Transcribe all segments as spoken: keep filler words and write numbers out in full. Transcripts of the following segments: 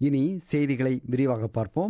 இனி செய்திகளை விரிவாக பார்ப்போம்.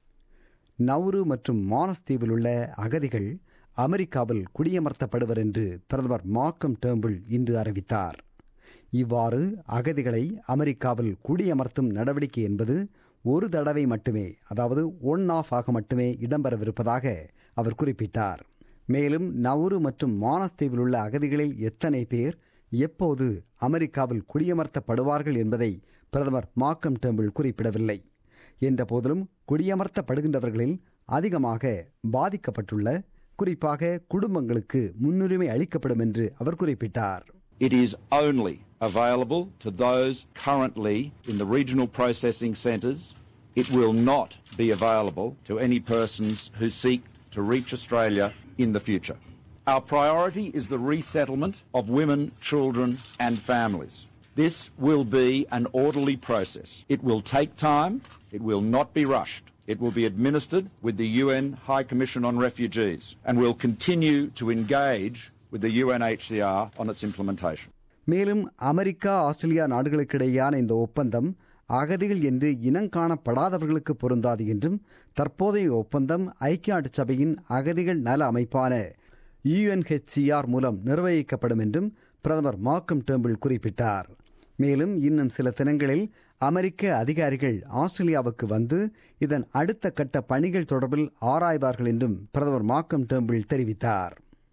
நௌரு மற்றும் மானஸ் தீவில் உள்ள அகதிகள் அமெரிக்காவில் குடியமர்த்தப்படுவர் என்று பிரதமர் மார்க்கம் டேர்ன்புல் இன்று அறிவித்தார். இவ்வாறு அகதிகளை அமெரிக்காவில் குடியமர்த்தும் நடவடிக்கை என்பது ஒரு தடவை மட்டுமே, அதாவது ஒன் ஆஃப் ஆக மட்டுமே இடம்பெறவிருப்பதாக அவர் குறிப்பிட்டார். மேலும் நௌரு மற்றும் மானஸ் தீவில் உள்ள அகதிகளில் எத்தனை பேர் எப்போது அமெரிக்காவில் குடியமர்த்தப்படுவார்கள் என்பதை பிரதமர் மார்க்கம் டேர்ன்புல் குறிப்பிடவில்லை. என்ற போதிலும் குடியமர்த்தப்படுகின்றவர்களில் அதிகமாக பாதிக்கப்பட்டுள்ள குறிப்பாக குடும்பங்களுக்கு முன்னுரிமை அளிக்கப்படும் என்று அவர் குறிப்பிட்டார். It is only available to those currently in the regional processing centres. It will not be available to any persons who seek to reach Australia in the future. Our priority is the resettlement of women, children and families. This will be an orderly process. It will take time. It will not be rushed. It will be administered with the U N High Commission on Refugees and will continue to engage with the U N H C R on its implementation. மேலும் America Australia நாடுகளுக்கிடையேயான இந்த ஒப்பந்தம் அகதிகள் என்று இனங்காணப்படாதவர்களுக்கு பொருந்தாது என்றும் தற்போதைய ஒப்பந்தம் ஐக்கிய நாட்டு சபையின் அகதிகள் நல அமைப்பான U N H C R மூலம் நிர்வகிக்கப்படும் என்றும் பிரதமர் மார்க்கம் டேர்ன்புல் குறிப்பிட்டார். மேலும் இன்னும் சில தினங்களில் அமெரிக்க அதிகாரிகள் ஆஸ்திரேலியாவுக்கு வந்து இதன் அடுத்த கட்ட பணிகள் தொடர்பில் ஆராய்வார்கள் என்றும் பிரதமர் மார்க்கம் டேர்ன்புல் தெரிவித்தார்.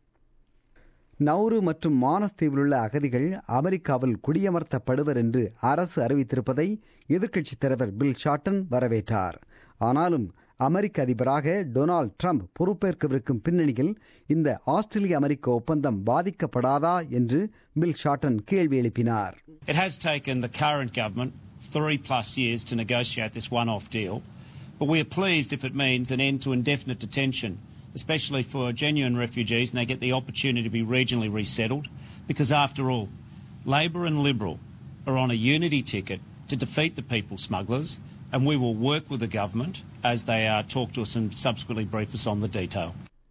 நௌரு மற்றும் மானஸ் தீவில் உள்ள அகதிகள் அமெரிக்காவில் குடியமர்த்தப்படுவர் என்று அரசு அறிவித்திருப்பதை எதிர்க்கட்சித் தலைவர் பில் ஷார்டன் வரவேற்றார். ஆனாலும் அமெரிக்க அதிபராக டொனால்ட் ட்ரம்ப் பொறுப்பேற்கவிருக்கும் பின்னணியில் இந்த ஆஸ்திரேலிய அமெரிக்க ஒப்பந்தம் பாதிக்கப்படாதா என்று பில் ஷார்டன் கேள்வி எழுப்பினார். It has taken the current government three plus years to negotiate this one-off deal, but we are pleased if it means an end to indefinite detention, especially for genuine refugees, and they get the opportunity to be regionally resettled, because after all, Labor and Liberal are on a unity ticket to defeat the people smugglers, and we will work with the government as they uh, talk to us and subsequently brief us on the detail.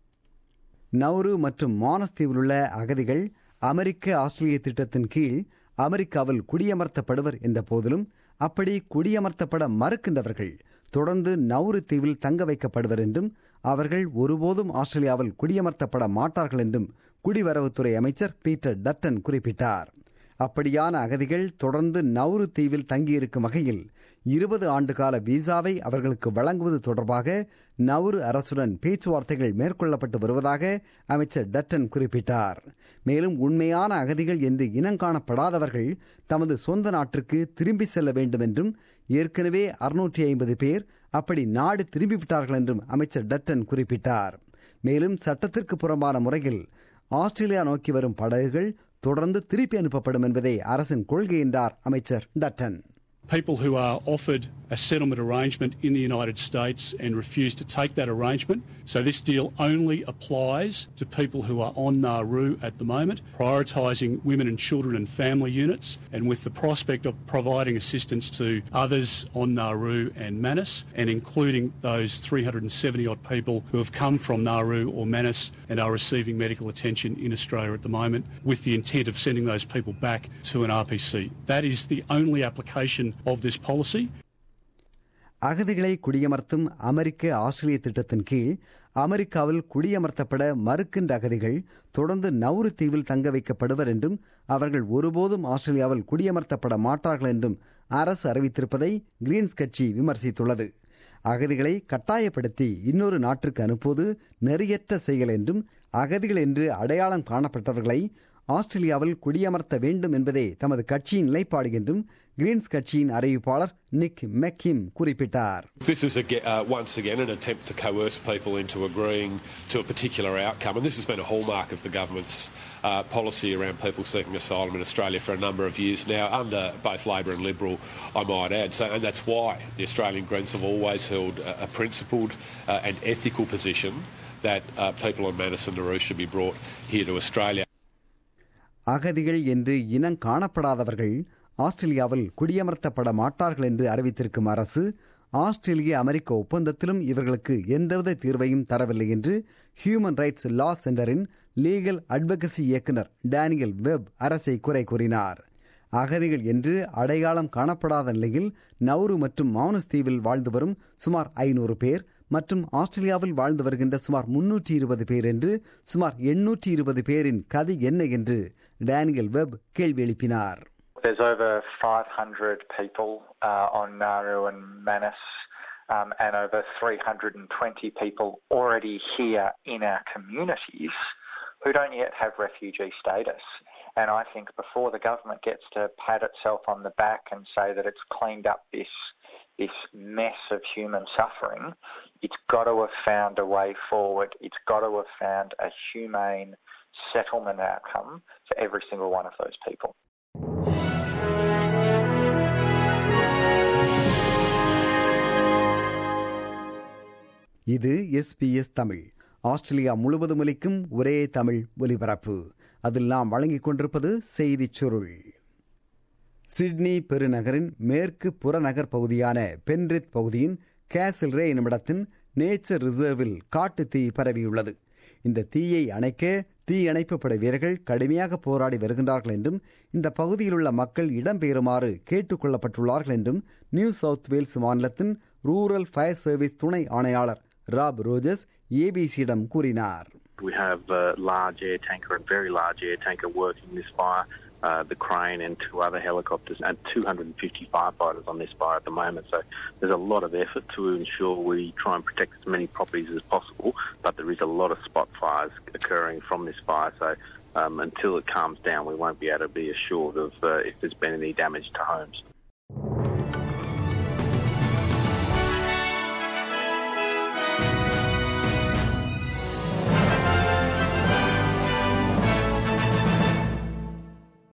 Nauru மற்றும் Manus தீவில் உள்ள அகதிகள் அமெரிக்க ஆஸ்திரேலிய திட்டத்தின் கீழ் அமெரிக்காவில் குடியமர்த்தப்படுவர் என்ற போதிலும் அப்படி குடியமர்த்தப்பட மறுக்கின்றவர்கள் தொடர்ந்து நௌரு தீவில் தங்க வைக்கப்படுவர் என்றும் அவர்கள் ஒருபோதும் ஆஸ்திரேலியாவில் குடியமர்த்தப்பட மாட்டார்கள் என்றும் குடிவரவுத்துறை அமைச்சர் பீட்டர் டட்டன் குறிப்பிட்டார். அப்படியான அகதிகள் தொடர்ந்து நௌரு தீவில் தங்கியிருக்கும் வகையில் இருபது ஆண்டுகால விசாவை அவர்களுக்கு வழங்குவது தொடர்பாக நௌரு அரசுடன் பேச்சுவார்த்தைகள் மேற்கொள்ளப்பட்டு வருவதாக அமைச்சர் டட்டன் குறிப்பிட்டார். மேலும் உண்மையான அகதிகள் என்று இனங்காணப்படாதவர்கள் தமது சொந்த நாட்டிற்கு திரும்பி செல்ல வேண்டும் என்றும் ஏற்கனவே அறுநூற்றி ஐம்பது பேர் அப்படி நாடு திரும்பிவிட்டார்கள் என்றும் அமைச்சர் டட்டன் குறிப்பிட்டார். மேலும் சட்டத்திற்கு புறம்பான முறையில் ஆஸ்திரேலியா நோக்கி வரும் படகுகள் தொடர்ந்து திருப்பி அனுப்பப்படும் என்பதே அரசின் கொள்கை என்றார் அமைச்சர் Dutton. People who are offered a settlement arrangement in the United States and refuse to take that arrangement. So this deal only applies to people who are on Nauru at the moment, prioritising women and children and family units, and with the prospect of providing assistance to others on Nauru and Manus, and including those three hundred seventy odd people who have come from Nauru or Manus and are receiving medical attention in Australia at the moment, with the intent of sending those people back to an R P C. That is the only application of this policy. அகதிகளை குடியமர்த்தும் அமெரிக்க ஆஸ்திரேலிய திட்டத்தின் கீழ் அமெரிக்காவில் குடியமர்த்தப்பட மறுக்கின்ற அகதிகள் தொடர்ந்து Nauru தீவில் தங்க வைக்கப்படுவர் என்றும் அவர்கள் ஒருபோதும் ஆஸ்திரேலியாவில் குடியமர்த்தப்பட மாட்டார்கள் என்றும் அரசு அறிவித்திருப்பதை கிரீன்ஸ் கட்சி விமர்சித்துள்ளது. அகதிகளை கட்டாயப்படுத்தி இன்னொரு நாட்டிற்கு அனுப்புவது நெறியற்ற செயல் என்றும் அகதிகள் என்று அடையாளம் காணப்பட்டவர்களை ஆஸ்திரேலியாவில் குடியமர்த்த வேண்டும் என்பதே தமது கட்சியின் நிலைப்பாடு என்றும் கிரீன்ஸ் கட்சியின் அறிவிப்பாளர் நிக் மெக்கிம் குறிப்பிட்டார். This is a, uh, once again an attempt to coerce people into agreeing to a particular outcome, and this has been a hallmark of the government's uh, policy around people seeking asylum in Australia for a number of years now, under both Labor and Liberal, I might add. So, and that's why the Australian Greens have always held a, a principled uh, and ethical position that uh, people on Manus and Nauru should be brought here to Australia. அகதிகள் என்று இனம் காணப்படாதவர்கள் ஆஸ்திரேலியாவில் குடியமர்த்தப்பட மாட்டார்கள் என்று அறிவித்திருக்கும் அரசு ஆஸ்திரேலிய அமெரிக்க ஒப்பந்தத்திலும் இவர்களுக்கு எந்தவித தீர்வையும் தரவில்லை என்று ஹியூமன் ரைட்ஸ் லா சென்டரின் லீகல் அட்வொகசி இயக்குநர் டேனியல் வெப் அரசை குறை கூறினார். அகதிகள் என்று அடையாளம் காணப்படாத நிலையில் நௌரு மற்றும் மௌனஸ் தீவில் வாழ்ந்து வரும் சுமார் ஐநூறு பேர் மற்றும் ஆஸ்திரேலியாவில் வாழ்ந்து வருகின்ற சுமார் முன்னூற்றி இருபது பேர் என்று சுமார் எண்ணூற்றி இருபது பேரின் கதை என்ன என்று டேனியல் வெப் கேள்வி எழுப்பினார். There's over five hundred people uh, on Nauru and Manus um, and over three hundred twenty people already here in our communities who don't yet have refugee status. And I think before the government gets to pat itself on the back and say that it's cleaned up this this mess of human suffering, it's got to have found a way forward. It's got to have found a humane settlement outcome for every single one of those people. இது SBS Tamil. Australia முழுவதும் ஒலிக்கும் ஒரே தமிழ் ஒலிபரப்பு. அதில் நாம் வழங்கிக் கொண்டிருப்பது செய்திச் சுருள். சிட்னி பெருநகரின் மேற்கு புறநகர் பகுதியான பென்ரித் பகுதியின் கேசல் ரே என்னுமிடத்தின் நேச்சர் ரிசர்வில் காட்டு தீ பரவியுள்ளது. இந்த தீயை அணைக்க தீயணைப்பு படை வீரர்கள் கடுமையாக போராடி வருகின்றார்கள் என்றும் இந்த பகுதியில் உள்ள மக்கள் இடம்பெயருமாறு கேட்டுக் கொள்ளப்பட்டுள்ளார்கள் என்றும் நியூ சவுத் வேல்ஸ் மாநிலத்தின் ரூரல் ஃபயர் சர்வீஸ் துணை ஆணையாளர் ராப் ரோஜர்ஸ் ஏபிசியிடம் கூறினார். We have a large air tanker and very large air tanker working this fire, uh, the crane and two other helicopters and two hundred fifty firefighters on this fire at the moment. So there's a lot of effort to ensure we try and protect as many properties as possible, but there is a lot of spot fires occurring from this fire. So um, until it calms down, we won't be able to be assured of uh, if there's been any damage to homes.